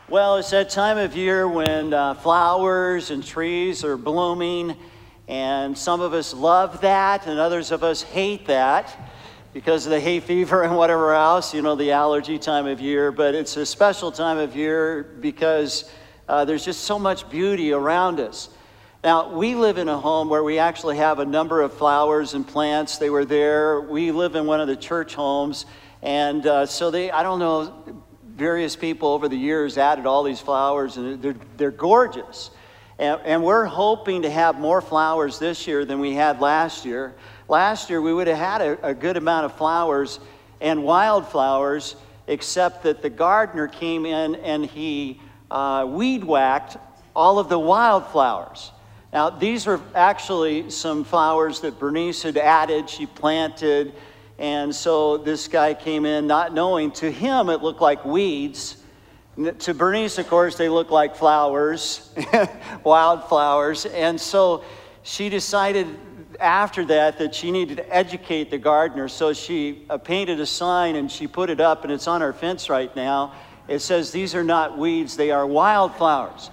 Well, it's that time of year when flowers and trees are blooming, and some of us love that, and others of us hate that because of the hay fever and whatever else, the allergy time of year. But it's a special time of year because there's just so much beauty around us. Now, we live in a home where we actually have a number of flowers and plants. They were there. We live in one of the church homes, and I don't know, various people over the years added all these flowers, and they're gorgeous. And we're hoping to have more flowers this year than we had last year. Last year, we would have had a good amount of flowers and wildflowers, except that the gardener came in and he weed whacked all of the wildflowers. Now, these are actually some flowers that Bernice had added, she planted, and so this guy came in not knowing. To him, it looked like weeds. To Bernice, of course, they look like flowers, wildflowers. And so she decided after that she needed to educate the gardener. So she painted a sign and she put it up, and it's on our fence right now. It says, "These are not weeds, they are wildflowers."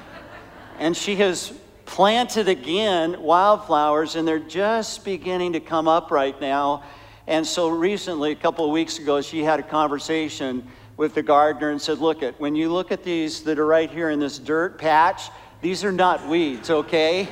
And she has planted again wildflowers, and they're just beginning to come up right now. And so recently, a couple of weeks ago, she had a conversation with the gardener and said, when you look at these that are right here in this dirt patch, these are not weeds, okay?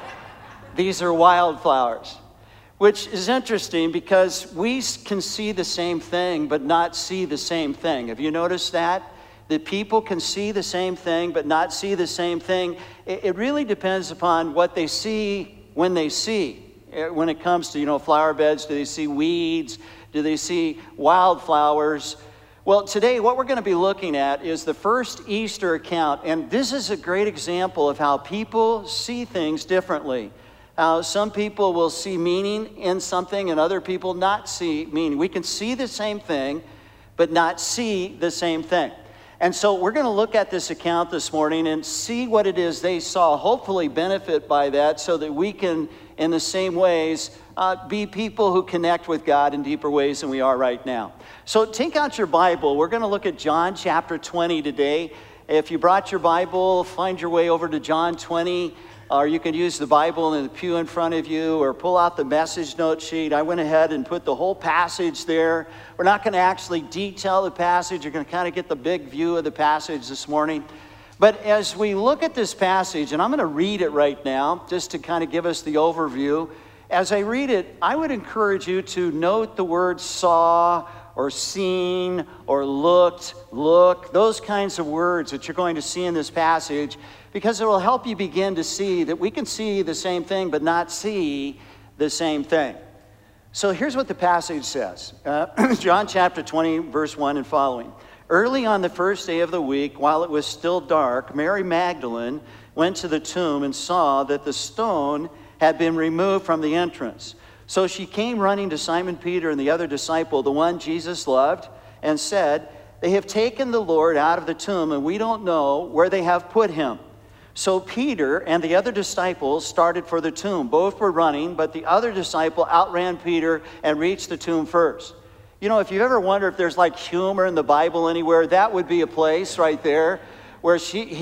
These are wildflowers, which is interesting because we can see the same thing but not see the same thing. Have you noticed that? That people can see the same thing but not see the same thing. It really depends upon what they see when they see. When it comes to, flower beds, do they see weeds? Do they see wildflowers? Well, today what we're going to be looking at is the first Easter account. And this is a great example of how people see things differently. Some people will see meaning in something and other people not see meaning. We can see the same thing, but not see the same thing. And so we're going to look at this account this morning and see what it is they saw, hopefully benefit by that so that we can, in the same ways, be people who connect with God in deeper ways than we are right now. So take out your Bible. We're going to look at John chapter 20 today. If you brought your Bible, find your way over to John 20, or you can use the Bible in the pew in front of you, or pull out the message note sheet. I went ahead and put the whole passage there. We're not going to actually detail the passage. You're going to kind of get the big view of the passage this morning. But as we look at this passage, and I'm going to read it right now, just to kind of give us the overview. As I read it, I would encourage you to note the words saw, or seen, or looked, look, those kinds of words that you're going to see in this passage, because it will help you begin to see that we can see the same thing but not see the same thing. So here's what the passage says. John chapter 20, verse 1 and following. Early on the first day of the week, while it was still dark, Mary Magdalene went to the tomb and saw that the stone had been removed from the entrance. So she came running to Simon Peter and the other disciple, the one Jesus loved, and said, "They have taken the Lord out of the tomb, and we don't know where they have put him." So Peter and the other disciples started for the tomb. Both were running, but the other disciple outran Peter and reached the tomb first. If you ever wonder if there's like humor in the Bible anywhere, that would be a place right there where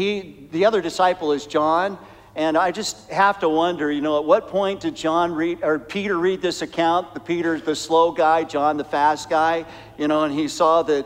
the other disciple is John. And I just have to wonder, at what point did Peter read this account? Peter, the slow guy, John, the fast guy, and he saw that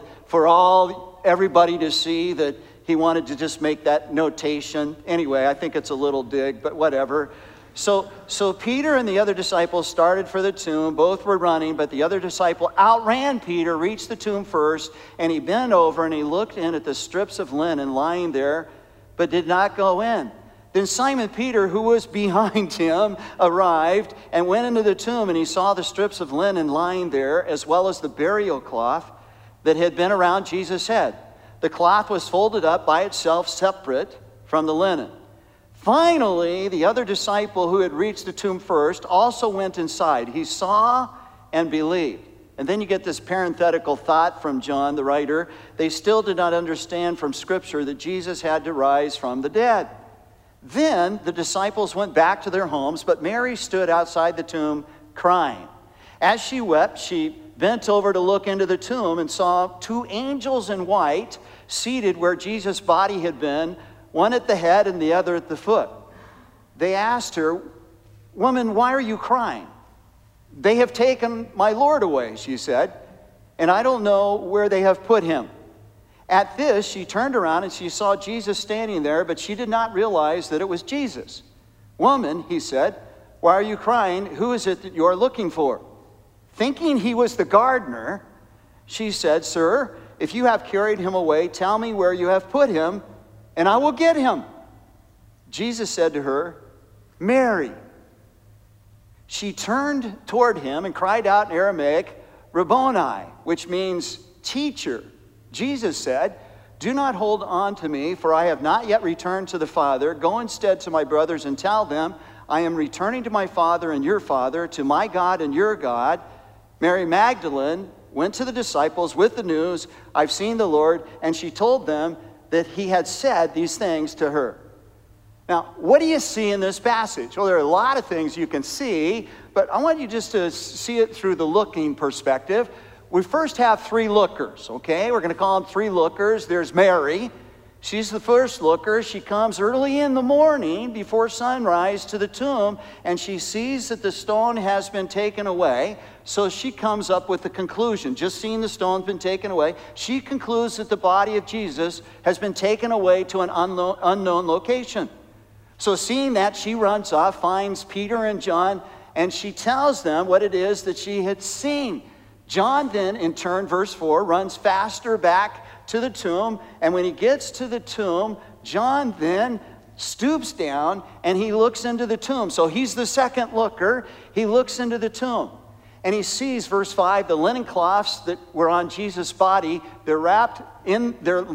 for everybody to see that he wanted to just make that notation. Anyway, I think it's a little dig, but whatever. So Peter and the other disciple started for the tomb. Both were running, but the other disciple outran Peter, reached the tomb first, and he bent over and he looked in at the strips of linen lying there, but did not go in. Then Simon Peter, who was behind him, arrived and went into the tomb, and he saw the strips of linen lying there, as well as the burial cloth that had been around Jesus' head. The cloth was folded up by itself, separate from the linen. Finally, the other disciple who had reached the tomb first also went inside. He saw and believed. And then you get this parenthetical thought from John, the writer. They still did not understand from Scripture that Jesus had to rise from the dead. Then the disciples went back to their homes, but Mary stood outside the tomb crying. As she wept, she bent over to look into the tomb and saw two angels in white seated where Jesus' body had been, one at the head and the other at the foot. They asked her, "Woman, why are you crying?" "They have taken my Lord away," she said, "and I don't know where they have put him." At this, she turned around and she saw Jesus standing there, but she did not realize that it was Jesus. "Woman," he said, "why are you crying? Who is it that you are looking for?" Thinking he was the gardener, she said, "Sir, if you have carried him away, tell me where you have put him, and I will get him." Jesus said to her, "Mary." She turned toward him and cried out in Aramaic, "Rabboni," which means teacher. Jesus said, "Do not hold on to me, for I have not yet returned to the Father. Go instead to my brothers and tell them, I am returning to my Father and your Father, to my God and your God." Mary Magdalene went to the disciples with the news, "I've seen the Lord," and she told them that he had said these things to her. Now, what do you see in this passage? Well, there are a lot of things you can see, but I want you just to see it through the looking perspective. We first have three lookers, okay? We're going to call them three lookers. There's Mary. She's the first looker. She comes early in the morning before sunrise to the tomb, and she sees that the stone has been taken away. So she comes up with the conclusion. Just seeing the stone's been taken away, she concludes that the body of Jesus has been taken away to an unknown location. So seeing that, she runs off, finds Peter and John, and she tells them what it is that she had seen. John then, in turn, verse 4, runs faster back to the tomb, and when he gets to the tomb, John then stoops down and he looks into the tomb. So he's the second looker. He looks into the tomb, and he sees, verse 5, the linen cloths that were on Jesus' body. They're wrapped in,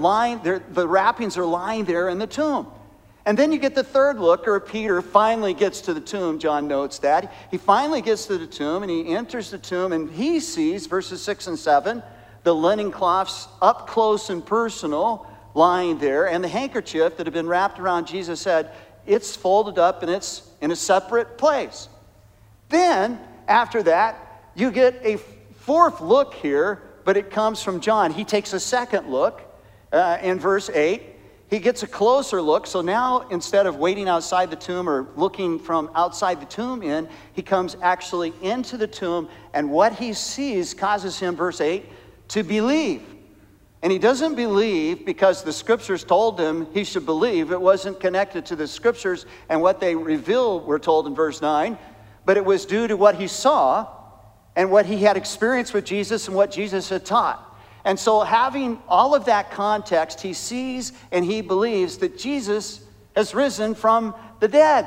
the wrappings are lying there in the tomb. And then you get the third looker. Peter finally gets to the tomb. John notes that. He finally gets to the tomb, and he enters the tomb, and he sees, verses 6 and 7, the linen cloths up close and personal lying there, and the handkerchief that had been wrapped around Jesus' head, it's folded up and it's in a separate place. Then, after that, you get a fourth look here, but it comes from John. He takes a second look in verse 8. He gets a closer look. So now, instead of waiting outside the tomb or looking from outside the tomb in, he comes actually into the tomb, and what he sees causes him, verse 8, to believe. And he doesn't believe because the scriptures told him he should believe. It wasn't connected to the scriptures and what they revealed, we're told in verse 9, but it was due to what he saw and what he had experienced with Jesus and what Jesus had taught. And so having all of that context, he sees and he believes that Jesus has risen from the dead.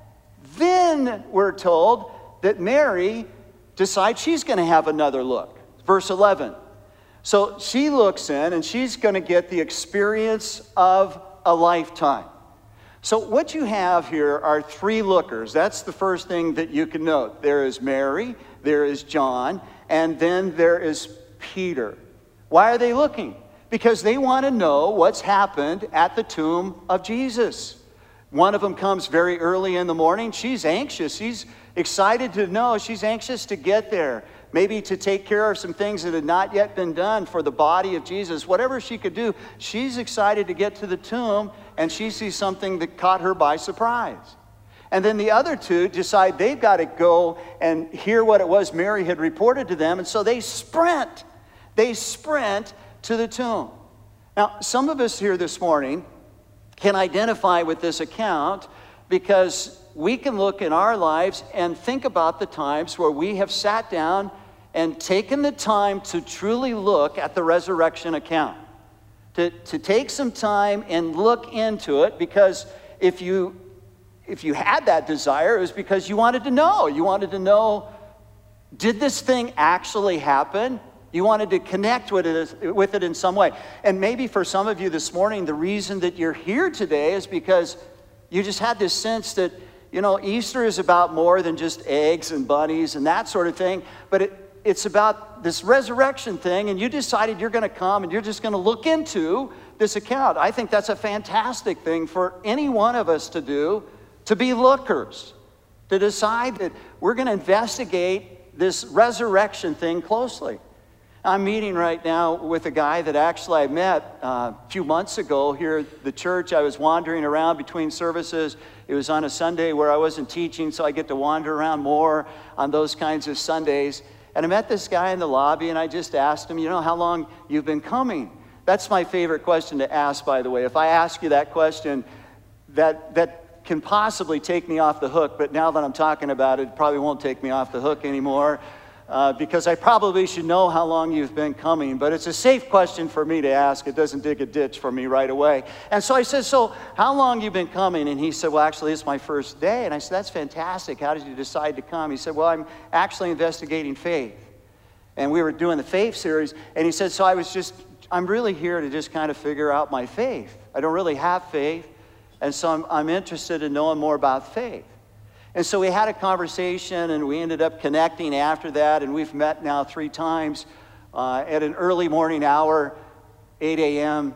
Then we're told that Mary decides she's going to have another look. Verse 11. So she looks in and she's going to get the experience of a lifetime. So what you have here are three lookers. That's the first thing that you can note. There is Mary, there is John, and then there is Peter. Why are they looking? Because they want to know what's happened at the tomb of Jesus. One of them comes very early in the morning. She's anxious. She's excited to know. She's anxious to get there. Maybe to take care of some things that had not yet been done for the body of Jesus. Whatever she could do, she's excited to get to the tomb, and she sees something that caught her by surprise. And then the other two decide they've got to go and hear what it was Mary had reported to them, and so they sprint. They sprint to the tomb. Now, some of us here this morning can identify with this account because we can look in our lives and think about the times where we have sat down and taken the time to truly look at the resurrection account. To take some time and look into it, because if you had that desire, it was because you wanted to know. You wanted to know, did this thing actually happen? You wanted to connect with it in some way. And maybe for some of you this morning, the reason that you're here today is because you just had this sense that, you know, Easter is about more than just eggs and bunnies and that sort of thing, but it's about this resurrection thing, and you decided you're going to come and you're just going to look into this account. I think that's a fantastic thing for any one of us to do, to be lookers, to decide that we're going to investigate this resurrection thing closely. I'm meeting right now with a guy that actually I met a few months ago here at the church. I was wandering around between services. It was on a Sunday where I wasn't teaching, so I get to wander around more on those kinds of Sundays. And I met this guy in the lobby, and I just asked him, how long you've been coming? That's my favorite question to ask, by the way. If I ask you that question, that can possibly take me off the hook, but now that I'm talking about it, it probably won't take me off the hook anymore. Because I probably should know how long you've been coming, but it's a safe question for me to ask. It doesn't dig a ditch for me right away. And so I said, so how long you been coming? And he said, well, actually, it's my first day. And I said, that's fantastic. How did you decide to come? He said, well, I'm actually investigating faith. And we were doing the faith series. And he said, so I'm really here to just kind of figure out my faith. I don't really have faith. And so I'm interested in knowing more about faith. And so we had a conversation, and we ended up connecting after that, and we've met now 3 times at an early morning hour, 8 a.m.,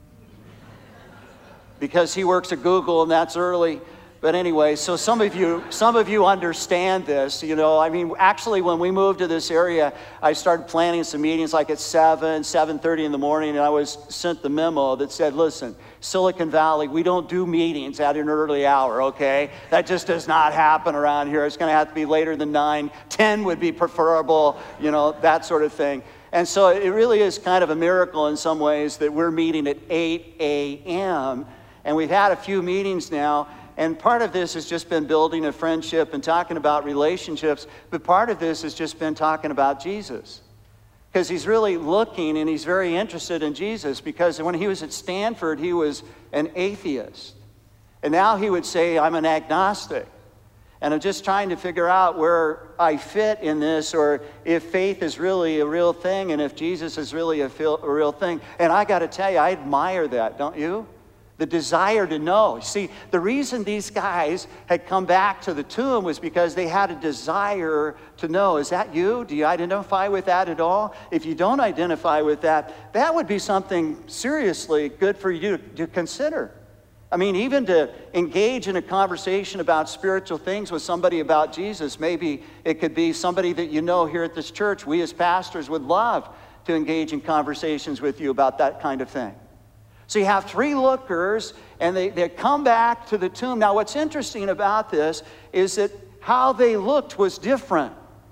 because he works at Google, and that's early. But anyway, so some of you understand this, actually when we moved to this area, I started planning some meetings like at 7:30 in the morning, and I was sent the memo that said, listen, Silicon Valley, we don't do meetings at an early hour, okay? That just does not happen around here. It's gonna have to be later than 9, 10 would be preferable, that sort of thing. And so it really is kind of a miracle in some ways that we're meeting at 8 a.m., and we've had a few meetings now. And part of this has just been building a friendship and talking about relationships, but part of this has just been talking about Jesus. Because he's really looking and he's very interested in Jesus, because when he was at Stanford, he was an atheist. And now he would say, I'm an agnostic. And I'm just trying to figure out where I fit in this, or if faith is really a real thing, and if Jesus is really a real thing. And I got to tell you, I admire that, don't you? The desire to know. See, the reason these guys had come back to the tomb was because they had a desire to know. Is that you? Do you identify with that at all? If you don't identify with that, that would be something seriously good for you to consider. I mean, even to engage in a conversation about spiritual things with somebody about Jesus, maybe it could be somebody that you know here at this church. We as pastors would love to engage in conversations with you about that kind of thing. So you have 3 lookers, and they come back to the tomb. Now, what's interesting about this is that how they looked was different.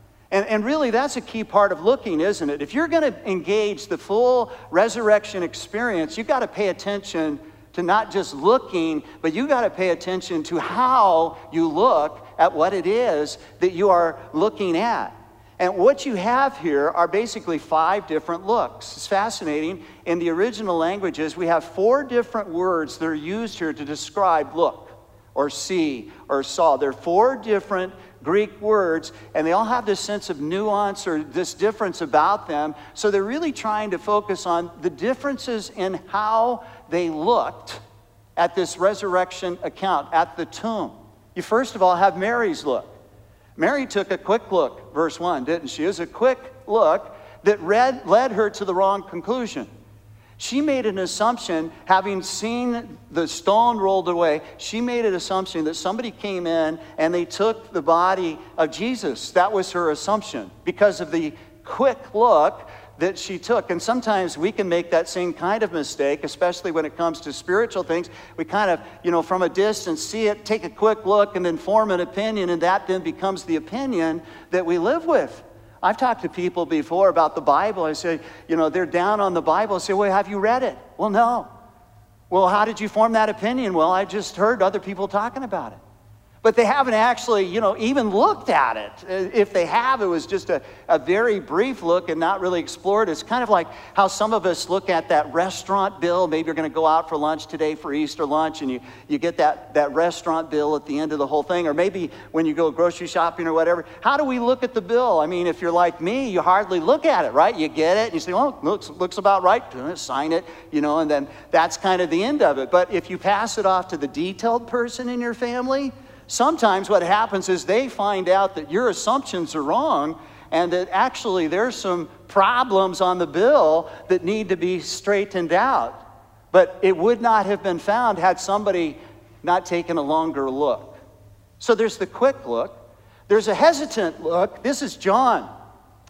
And really, that's a key part of looking, isn't it? If you're going to engage the full resurrection experience, you've got to pay attention to not just looking, but you've got to pay attention to how you look at what it is that you are looking at. And what you have here are basically 5 different looks. It's fascinating. In the original languages, we have 4 different words that are used here to describe look, or see, or saw. They're 4 different Greek words, and they all have this sense of nuance or this difference about them. So they're really trying to focus on the differences in how they looked at this resurrection account, at the tomb. You first of all have Mary's look. Mary took a quick look, verse 1, didn't she? It was a quick look that led her to the wrong conclusion. She made an assumption, having seen the stone rolled away, she made an assumption that somebody came in and they took the body of Jesus. That was her assumption because of the quick look that she took. And sometimes we can make that same kind of mistake, especially when it comes to spiritual things. We kind of, from a distance see it, take a quick look, and then form an opinion, and that then becomes the opinion that we live with. I've talked to people before about the Bible. I say, they're down on the Bible. I say, well, have you read it? Well, no. Well, how did you form that opinion? Well, I just heard other people talking about it. But they haven't actually, even looked at it. If they have, it was just a very brief look and not really explored. It's kind of like how some of us look at that restaurant bill. Maybe you're going to go out for lunch today for Easter lunch, and you get that restaurant bill at the end of the whole thing. Or maybe when you go grocery shopping or whatever. How do we look at the bill? I mean, if you're like me, you hardly look at it, right? You get it, and you say, well, looks about right. Sign it, and then that's kind of the end of it. But if you pass it off to the detailed person in your family, sometimes what happens is they find out that your assumptions are wrong and that actually there's some problems on the bill that need to be straightened out. But it would not have been found had somebody not taken a longer look. So there's the quick look. There's a hesitant look. This is John.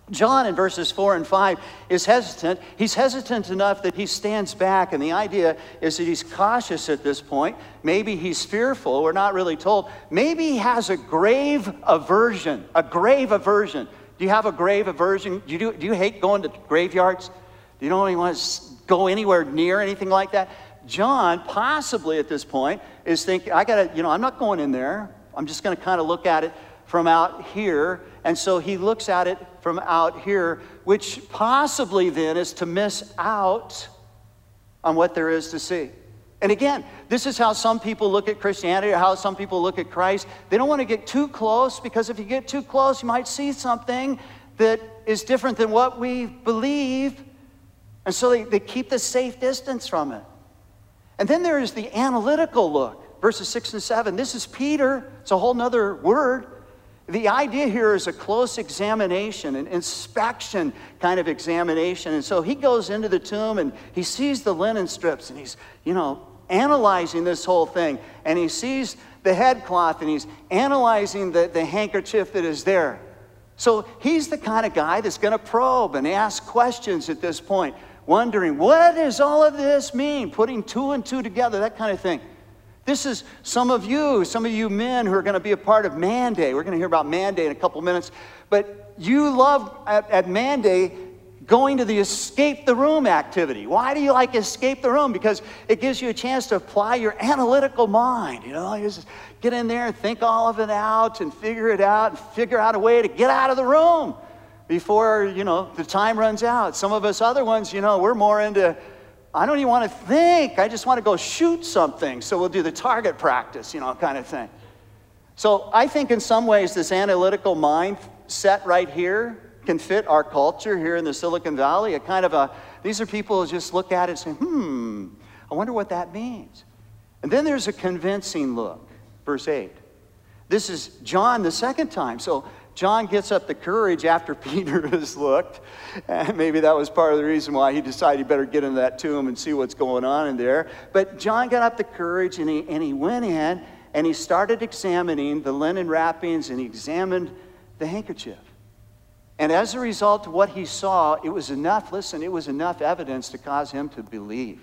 John in verses 4 and 5 is hesitant. He's hesitant enough that he stands back, and the idea is that he's cautious at this point. Maybe he's fearful. We're not really told. Maybe he has a grave aversion. A grave aversion. Do you have a grave aversion? Do you hate going to graveyards? Do you don't even want to go anywhere near anything like that? John, possibly at this point, is thinking, I'm not going in there. I'm just going to kind of look at it from out here. And so he looks at it from out here, which possibly then is to miss out on what there is to see. And again, this is how some people look at Christianity, or how some people look at Christ. They don't want to get too close, because if you get too close, you might see something that is different than what we believe. And so they keep the safe distance from it. And then there is the analytical look, verses 6 and 7. This is Peter. It's a whole nother word. The idea here is a close examination, an inspection kind of examination. And so he goes into the tomb and he sees the linen strips, and he's, analyzing this whole thing. And he sees the headcloth, and he's analyzing the handkerchief that is there. So he's the kind of guy that's going to probe and ask questions at this point, wondering, what does all of this mean? Putting two and two together, that kind of thing. This is some of you men who are going to be a part of Man Day. We're going to hear about Man Day in a couple minutes. But you love at Man Day going to the escape the room activity. Why do you like escape the room? Because it gives you a chance to apply your analytical mind. You just get in there and think all of it out and figure it out and figure out a way to get out of the room before, the time runs out. Some of us other ones, we're more into, I don't even want to think. I just want to go shoot something. So we'll do the target practice, kind of thing. So I think in some ways this analytical mindset right here can fit our culture here in the Silicon Valley. These are people who just look at it and say, I wonder what that means. And then there's a convincing look, verse 8. This is John the second time. So John gets up the courage after Peter has looked. And maybe that was part of the reason why he decided he better get into that tomb and see what's going on in there. But John got up the courage, and he went in and he started examining the linen wrappings, and he examined the handkerchief. And as a result of what he saw, it was enough evidence to cause him to believe.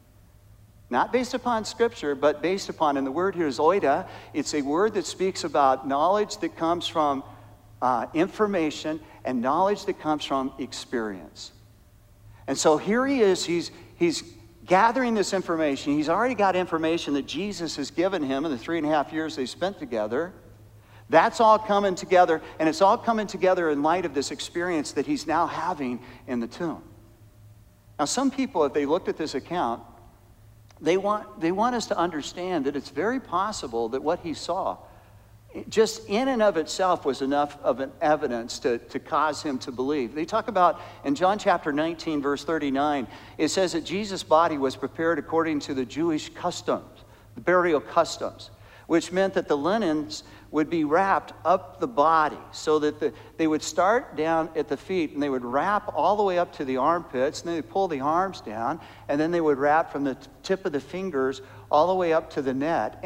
Not based upon Scripture, but based upon, and the word here is oida. It's a word that speaks about knowledge that comes from information and knowledge that comes from experience. And so here he is, he's gathering this information. He's already got information that Jesus has given him in the 3.5 years they spent together. That's all coming together, and it's all coming together in light of this experience that he's now having in the tomb. Now, some people, if they looked at this account, they want us to understand that it's very possible that what he saw, just in and of itself, was enough of an evidence to cause him to believe. They talk about, in John chapter 19, verse 39, it says that Jesus' body was prepared according to the Jewish customs, the burial customs, which meant that the linens would be wrapped up the body, so that they would start down at the feet, and they would wrap all the way up to the armpits, and then they pull the arms down, and then they would wrap from the tip of the fingers all the way up to the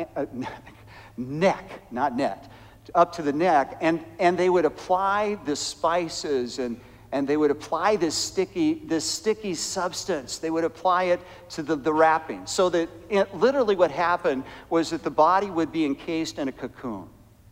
neck, not net, up to the neck, and they would apply the spices, and they would apply this sticky substance. They would apply it to the wrapping, so that literally what happened was that the body would be encased in a cocoon.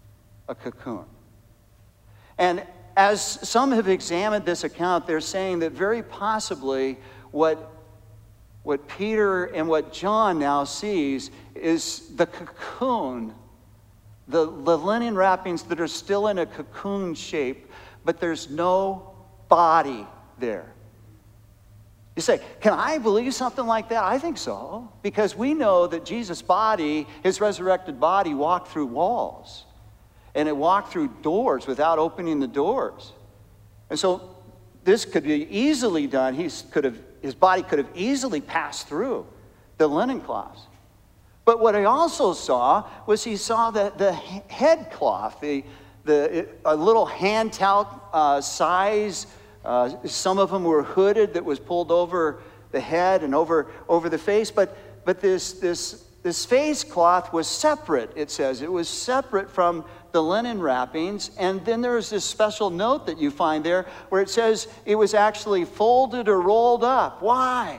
And as some have examined this account, they're saying that very possibly what Peter and what John now sees is the cocoon, the linen wrappings that are still in a cocoon shape, but there's no body there. You say, can I believe something like that? I think so, because we know that Jesus' body, his resurrected body, walked through walls. And it walked through doors without opening the doors. And so this could be easily done. His body could have easily passed through the linen cloths. But what I also saw was he saw the head cloth, a little hand towel size. Some of them were hooded, that was pulled over the head and over the face. But this this face cloth was separate, it says. It was separate from the linen wrappings. And then there's this special note that you find there where it says it was actually folded or rolled up. Why?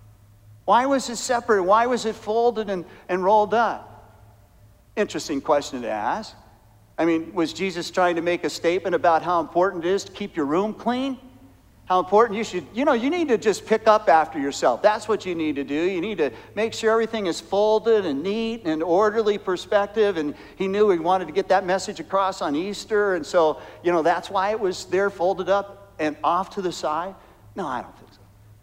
Why was it separate? Why was it folded and rolled up? Interesting question to ask. I mean, was Jesus trying to make a statement about how important it is to keep your room clean? How important you need to just pick up after yourself. That's what you need to do. You need to make sure everything is folded and neat and orderly perspective. And he knew he wanted to get that message across on Easter. And so, that's why it was there folded up and off to the side. No, I don't think so.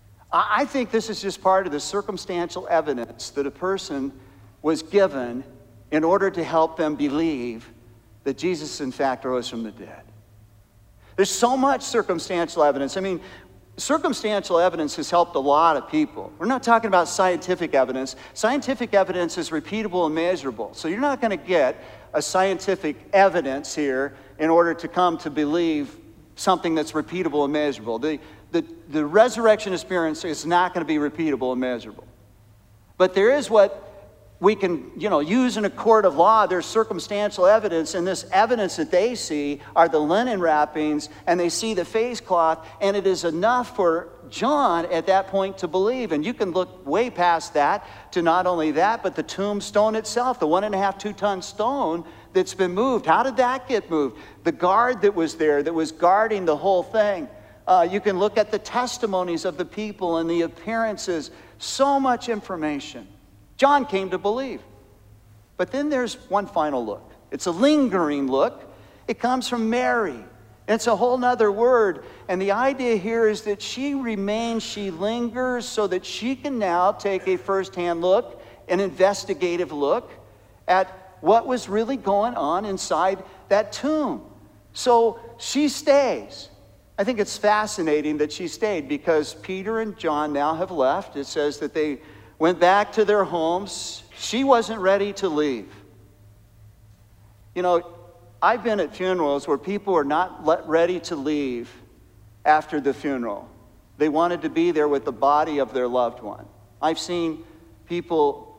I think this is just part of the circumstantial evidence that a person was given in order to help them believe that Jesus, in fact, rose from the dead. There's so much circumstantial evidence. I mean, circumstantial evidence has helped a lot of people. We're not talking about scientific evidence. Scientific evidence is repeatable and measurable. So you're not going to get a scientific evidence here in order to come to believe something that's repeatable and measurable. The resurrection experience is not going to be repeatable and measurable. But there is what we can, use in a court of law. There's circumstantial evidence, and this evidence that they see are the linen wrappings, and they see the face cloth, and it is enough for John at that point to believe. And you can look way past that to not only that, but the tombstone itself, the 1.5, 2-ton stone that's been moved. How did that get moved? The guard that was there, that was guarding the whole thing. You can look at the testimonies of the people and the appearances. So much information. John came to believe. But then there's one final look. It's a lingering look. It comes from Mary. It's a whole nother word. And the idea here is that she remains, she lingers so that she can now take a firsthand look, an investigative look at what was really going on inside that tomb. So she stays. I think it's fascinating that she stayed because Peter and John now have left. It says that they went back to their homes. She wasn't ready to leave. I've been at funerals where people are not ready to leave after the funeral. They wanted to be there with the body of their loved one. I've seen people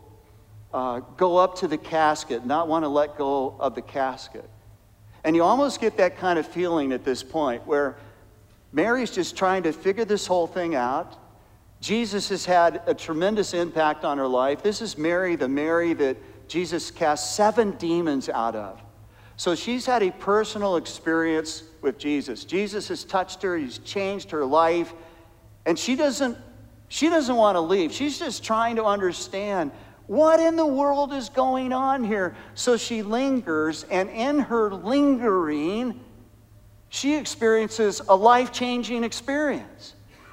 go up to the casket, not want to let go of the casket. And you almost get that kind of feeling at this point where Mary's just trying to figure this whole thing out. Jesus has had a tremendous impact on her life. This is Mary, the Mary that Jesus cast 7 demons out of. So she's had a personal experience with Jesus. Jesus has touched her, he's changed her life, and she doesn't want to leave. She's just trying to understand what in the world is going on here. So she lingers, and in her lingering, she experiences a life-changing experience.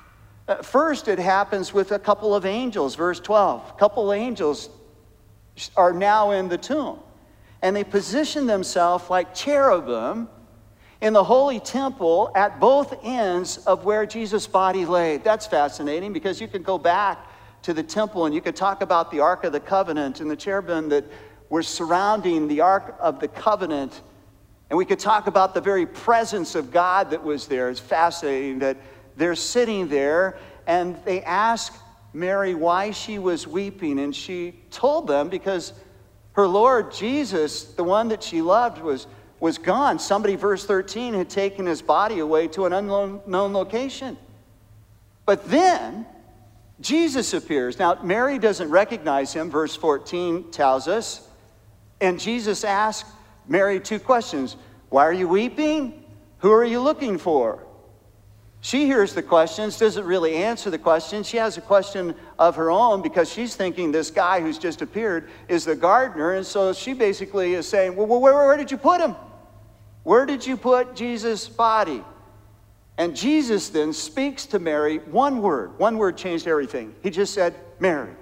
First, it happens with a couple of angels, verse 12. A couple of angels are now in the tomb, and they position themselves like cherubim in the holy temple at both ends of where Jesus' body lay. That's fascinating because you could go back to the temple and you could talk about the Ark of the Covenant and the cherubim that were surrounding the Ark of the Covenant, and we could talk about the very presence of God that was there. It's fascinating that they're sitting there, and they ask Mary why she was weeping, and she told them because her Lord Jesus, the one that she loved, was gone. Somebody, verse 13, had taken his body away to an unknown location. But then Jesus appears. Now, Mary doesn't recognize him, verse 14 tells us, and Jesus asked Mary 2 questions. Why are you weeping? Who are you looking for? She hears the questions, doesn't really answer the questions. She has a question of her own because she's thinking this guy who's just appeared is the gardener. And so she basically is saying, well, where did you put him? Where did you put Jesus' body? And Jesus then speaks to Mary one word. One word changed everything. He just said, Mary.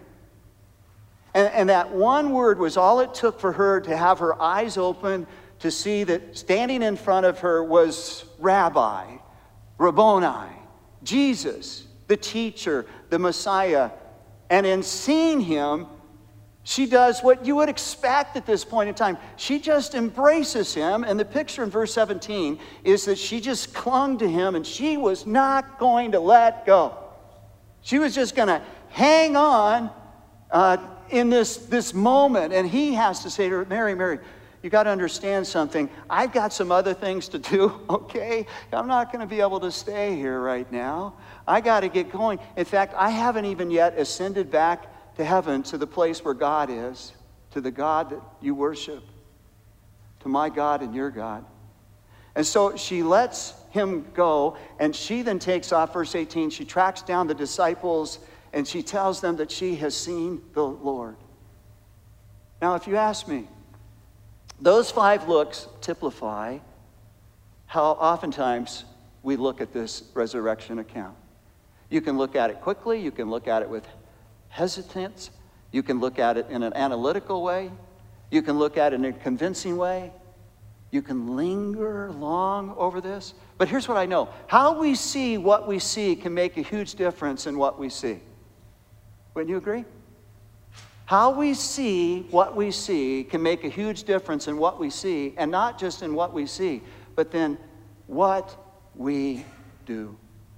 And that one word was all it took for her to have her eyes open to see that standing in front of her was Rabbi, Rabboni, Jesus, the teacher, the Messiah. And in seeing him, she does what you would expect at this point in time. She just embraces him. And the picture in verse 17 is that she just clung to him and she was not going to let go. She was just going to hang on in this moment, and he has to say to her, Mary, Mary, you got to understand something. I've got some other things to do, okay? I'm not going to be able to stay here right now. I got to get going. In fact, I haven't even yet ascended back to heaven, to the place where God is, to the God that you worship, to my God and your God. And so she lets him go, and she then takes off, verse 18. She tracks down the disciples, and she tells them that she has seen the Lord. Now, if you ask me, those 5 looks typify how oftentimes we look at this resurrection account. You can look at it quickly. You can look at it with hesitance. You can look at it in an analytical way. You can look at it in a convincing way. You can linger long over this. But here's what I know. How we see what we see can make a huge difference in what we see. Wouldn't you agree? How we see what we see can make a huge difference in what we see, and not just in what we see, but then what we do.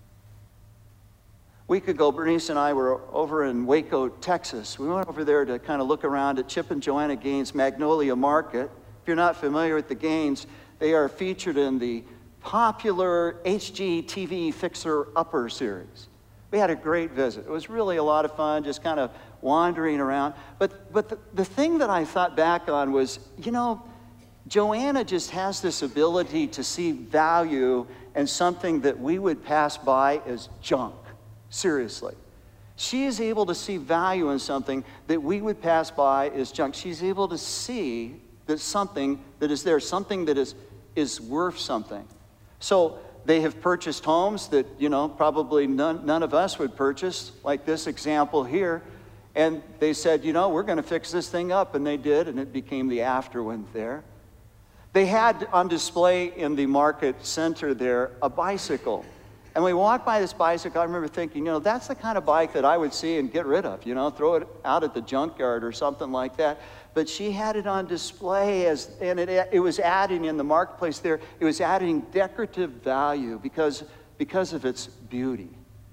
A week ago, Bernice and I were over in Waco, Texas. We went over there to kind of look around at Chip and Joanna Gaines' Magnolia Market. If you're not familiar with the Gaines, they are featured in the popular HGTV Fixer Upper series. We had a great visit. It was really a lot of fun, just kind of wandering around. But the thing that I thought back on was, you know, Joanna just has this ability to see value in something that we would pass by as junk. Seriously. She is able to see value in something that we would pass by as junk. She's able to see that something that is there, something that is worth something. So they have purchased homes that, you know, probably none of us would purchase, like this example here. And they said, you know, we're going to fix this thing up. And they did, and it became the Afterwind there. They had on display in the market center there a bicycle. And we walked by this bicycle. I remember thinking, you know, that's the kind of bike that I would see and get rid of, you know, throw it out at the junkyard or something like that. But she had it on display, and it was adding in the marketplace there, it was adding decorative value because of its beauty.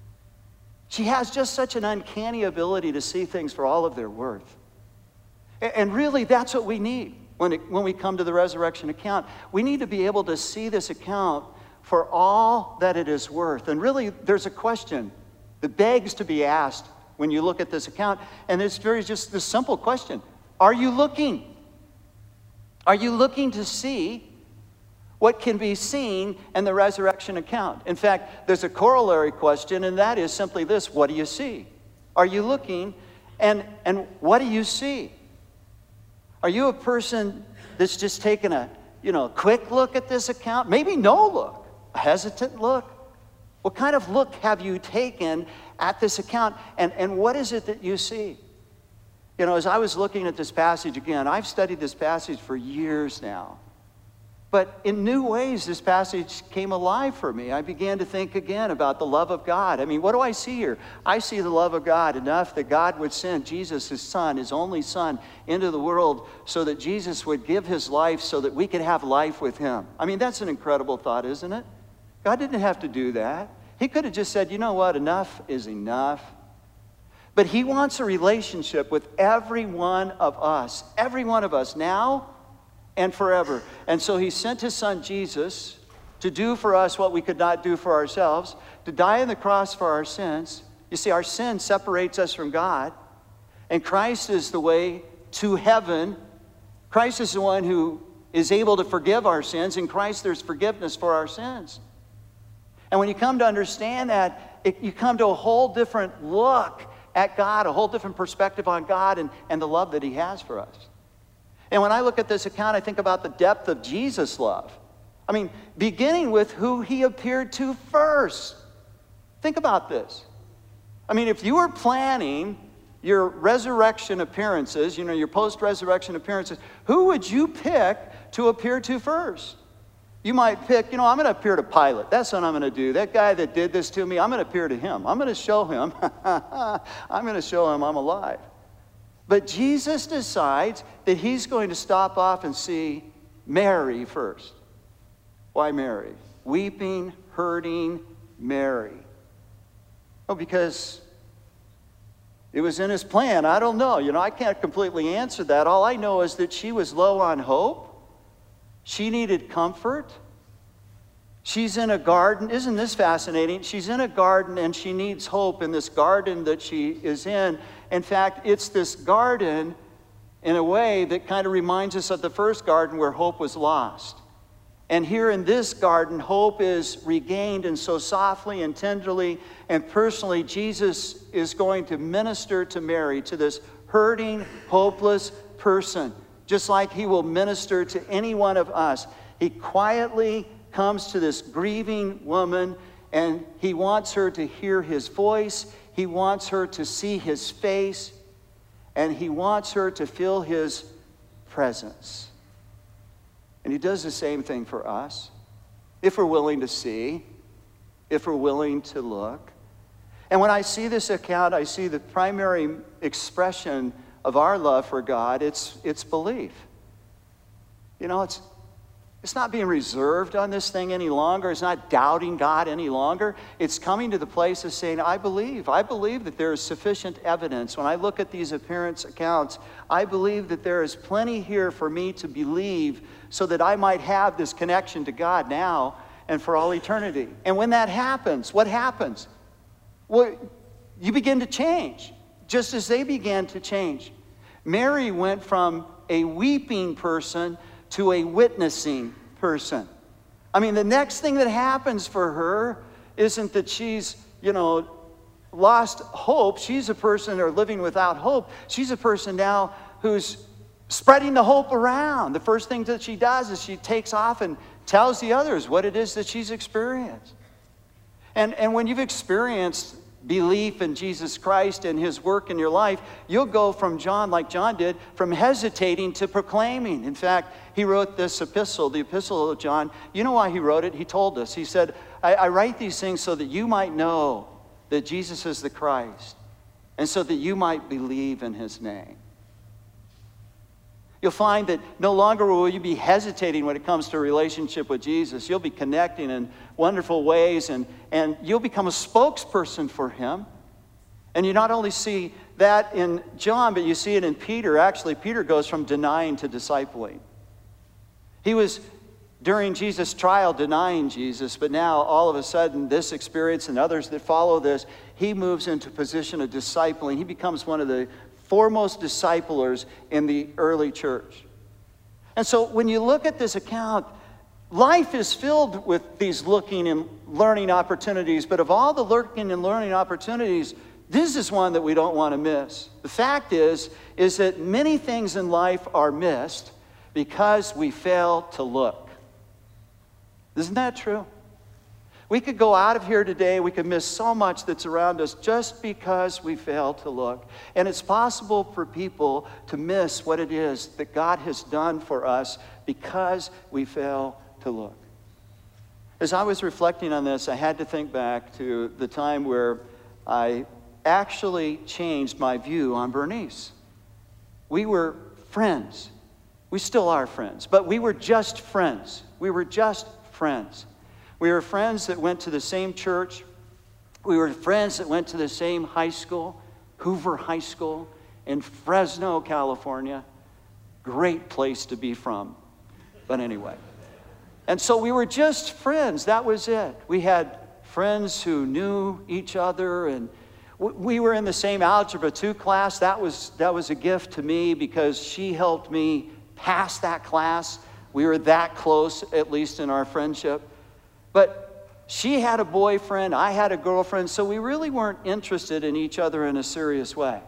She has just such an uncanny ability to see things for all of their worth. And really, that's what we need when we come to the resurrection account. We need to be able to see this account for all that it is worth. And really, there's a question that begs to be asked when you look at this account, and it's just this simple question. Are you looking? Are you looking to see what can be seen in the resurrection account? In fact, there's a corollary question, and that is simply this: what do you see? Are you looking, and what do you see? Are you a person that's just taken a quick look at this account? Maybe no look, a hesitant look. What kind of look have you taken at this account, and what is it that you see? You know, as I was looking at this passage again, I've studied this passage for years now. But in new ways, this passage came alive for me. I began to think again about the love of God. I mean, what do I see here? I see the love of God enough that God would send Jesus, his son, his only son, into the world so that Jesus would give his life so that we could have life with him. I mean, that's an incredible thought, isn't it? God didn't have to do that. He could have just said, you know what, enough is enough. But he wants a relationship with every one of us now and forever. And so he sent his son Jesus to do for us what we could not do for ourselves, to die on the cross for our sins. You see, our sin separates us from God, and Christ is the way to heaven. Christ is the one who is able to forgive our sins. In Christ, there's forgiveness for our sins. And when you come to understand that, you come to a whole different look at God, a whole different perspective on God and the love that he has for us. And when I look at this account, I think about the depth of Jesus' love. I mean, beginning with who he appeared to first. Think about this. I mean, if you were planning your resurrection appearances, you know, your post-resurrection appearances, who would you pick to appear to first? You might pick, I'm going to appear to Pilate. That's what I'm going to do. That guy that did this to me, I'm going to appear to him. I'm going to show him. I'm going to show him I'm alive. But Jesus decides that he's going to stop off and see Mary first. Why Mary? Weeping, hurting Mary. Oh, because It was in his plan. I don't know. I can't completely answer that. All I know is that she was low on hope. She needed comfort. She's in a garden. Isn't this fascinating? She's in a garden and she needs hope in this garden that she is in. In fact, it's this garden in a way that kind of reminds us of the first garden where hope was lost. And here in this garden, hope is regained, and so softly and tenderly and personally, Jesus is going to minister to Mary, to this hurting, hopeless person, just like he will minister to any one of us. He quietly comes to this grieving woman, and he wants her to hear his voice. He wants her to see his face, and he wants her to feel his presence. And he does the same thing for us, if we're willing to see, if we're willing to look. And when I see this account, I see the primary expression of our love for God, it's belief. It's not being reserved on this thing any longer. It's not doubting God any longer. It's coming to the place of saying, I believe. I believe that there is sufficient evidence. When I look at these appearance accounts, I believe that there is plenty here for me to believe so that I might have this connection to God now and for all eternity. And when that happens, what happens? Well, you begin to change, just as they began to change. Mary went from a weeping person to a witnessing person. I mean, the next thing that happens for her isn't that she's, lost hope. She's a person or living without hope. She's a person now who's spreading the hope around. The first thing that she does is she takes off and tells the others what it is that she's experienced. And when you've experienced belief in Jesus Christ and his work in your life, you'll go from John, like John did, from hesitating to proclaiming. In fact, he wrote this epistle, the epistle of John. You know why he wrote it? He told us. He said, I write these things so that you might know that Jesus is the Christ, and so that you might believe in his name. You'll find that no longer will you be hesitating when it comes to a relationship with Jesus. You'll be connecting in wonderful ways, and you'll become a spokesperson for him. And you not only see that in John, but you see it in Peter. Actually, Peter goes from denying to discipling. He was, during Jesus' trial, denying Jesus, but now, all of a sudden, this experience and others that follow this, he moves into a position of discipling. He becomes one of the foremost disciplers in the early church. And so when you look at this account, life is filled with these looking and learning opportunities, but of all the looking and learning opportunities, this is one that we don't want to miss. The fact is that many things in life are missed because we fail to look. Isn't that true? We could go out of here today, we could miss so much that's around us just because we fail to look. And it's possible for people to miss what it is that God has done for us because we fail to look. As I was reflecting on this, I had to think back to the time where I actually changed my view on Bernice. We were friends. We still are friends, but we were just friends. We were just friends. We were friends that went to the same church. We were friends that went to the same high school, Hoover High School in Fresno, California. Great place to be from. But anyway. And so we were just friends. That was it. We had friends who knew each other, and we were in the same Algebra 2 class. That was a gift to me because she helped me pass that class. We were that close, at least in our friendship. But she had a boyfriend, I had a girlfriend, so we really weren't interested in each other in a serious way.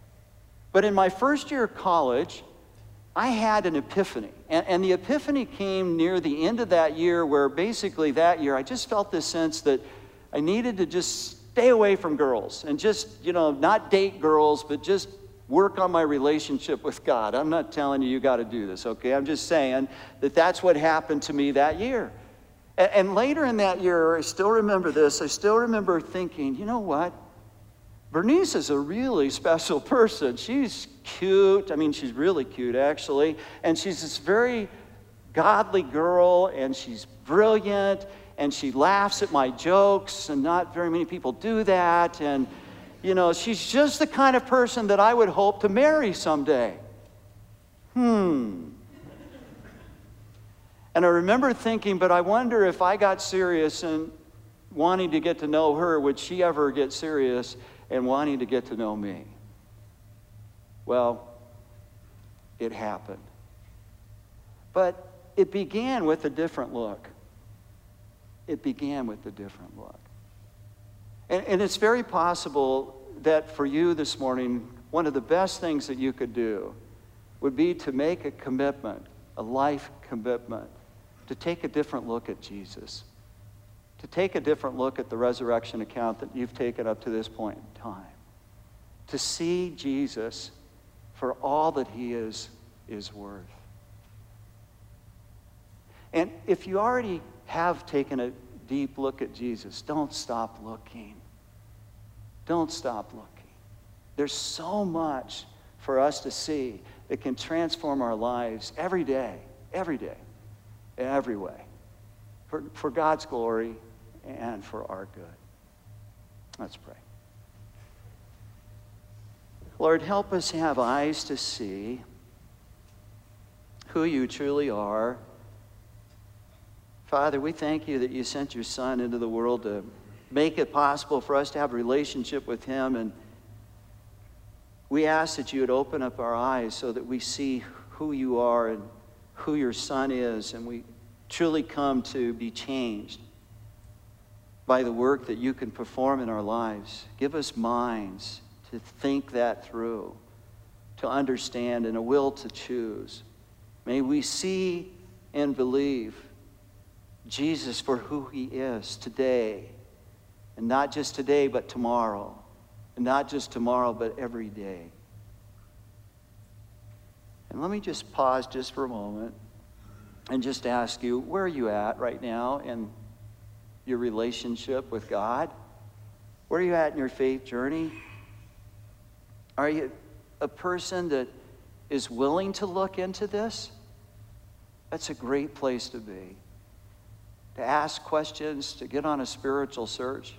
But in my first year of college, I had an epiphany. And the epiphany came near the end of that year, where basically that year I just felt this sense that I needed to just stay away from girls and just, not date girls, but just work on my relationship with God. I'm not telling you got to do this, okay? I'm just saying that that's what happened to me that year. And later in that year, I still remember this. I still remember thinking, you know what? Bernice is a really special person. She's cute. I mean, she's really cute, actually. And she's this very godly girl, and she's brilliant, and she laughs at my jokes, and not very many people do that. And you know, she's just the kind of person that I would hope to marry someday. And I remember thinking, but I wonder if I got serious and wanting to get to know her, would she ever get serious and wanting to get to know me? Well, it happened. But it began with a different look. It began with a different look. And it's very possible that for you this morning, one of the best things that you could do would be to make a commitment, a life commitment, to take a different look at Jesus, to take a different look at the resurrection account that you've taken up to this point in time, to see Jesus for all that he is worth. And if you already have taken a deep look at Jesus, don't stop looking. Don't stop looking. There's so much for us to see that can transform our lives every day, every way, for God's glory and for our good. Let's pray. Lord, help us have eyes to see who you truly are. Father, we thank you that you sent your Son into the world to make it possible for us to have a relationship with him. And we ask that you would open up our eyes so that we see who you are and who your Son is. And we truly come to be changed by the work that you can perform in our lives. Give us minds to think that through, to understand, and a will to choose. May we see and believe Jesus for who he is today, and not just today, but tomorrow, and not just tomorrow, but every day. And let me just pause just for a moment and just ask you, where are you at right now in your relationship with God? Where are you at in your faith journey? Are you a person that is willing to look into this? That's a great place to be. To ask questions, to get on a spiritual search.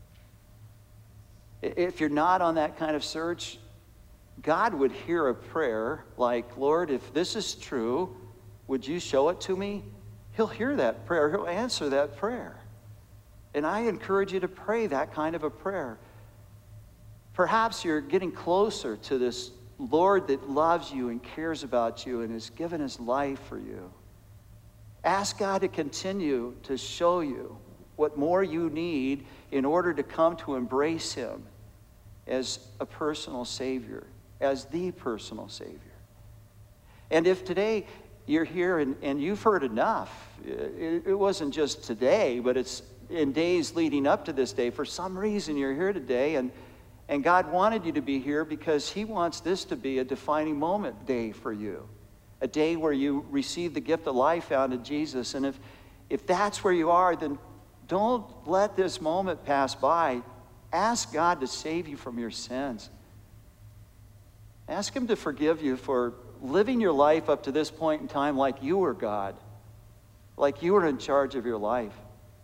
If you're not on that kind of search, God would hear a prayer like, Lord, if this is true, would you show it to me? He'll hear that prayer. He'll answer that prayer. And I encourage you to pray that kind of a prayer. Perhaps you're getting closer to this Lord that loves you and cares about you and has given his life for you. Ask God to continue to show you what more you need in order to come to embrace him as a personal Savior, as the personal Savior. And if today you're here and you've heard enough, it wasn't just today, but it's in days leading up to this day. For some reason you're here today, and God wanted you to be here because he wants this to be a defining moment day for you. A day where you receive the gift of life found in Jesus. And if that's where you are, then don't let this moment pass by. Ask God to save you from your sins. Ask him to forgive you for living your life up to this point in time like you were God, like you were in charge of your life.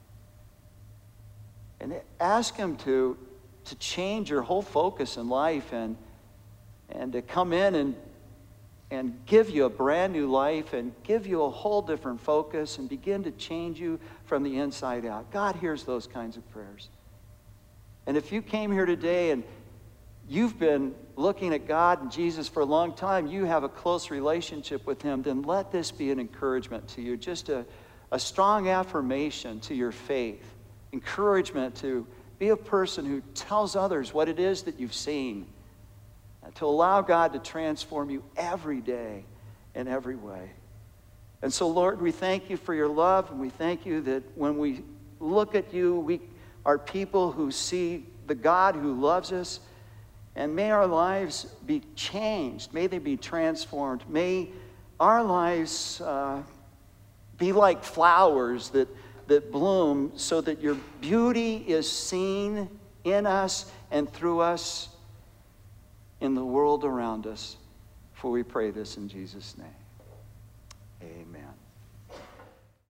And ask him to change your whole focus in life and to come in and give you a brand new life and give you a whole different focus and begin to change you from the inside out. God hears those kinds of prayers. And if you came here today and you've been looking at God and Jesus for a long time, you have a close relationship with him, then let this be an encouragement to you, just a strong affirmation to your faith, encouragement to be a person who tells others what it is that you've seen, to allow God to transform you every day in every way. And so, Lord, we thank you for your love, and we thank you that when we look at you, we are people who see the God who loves us, and may our lives be changed. May they be transformed. May our lives be like flowers that bloom so that your beauty is seen in us and through us in the world around us. For we pray this in Jesus' name. Amen.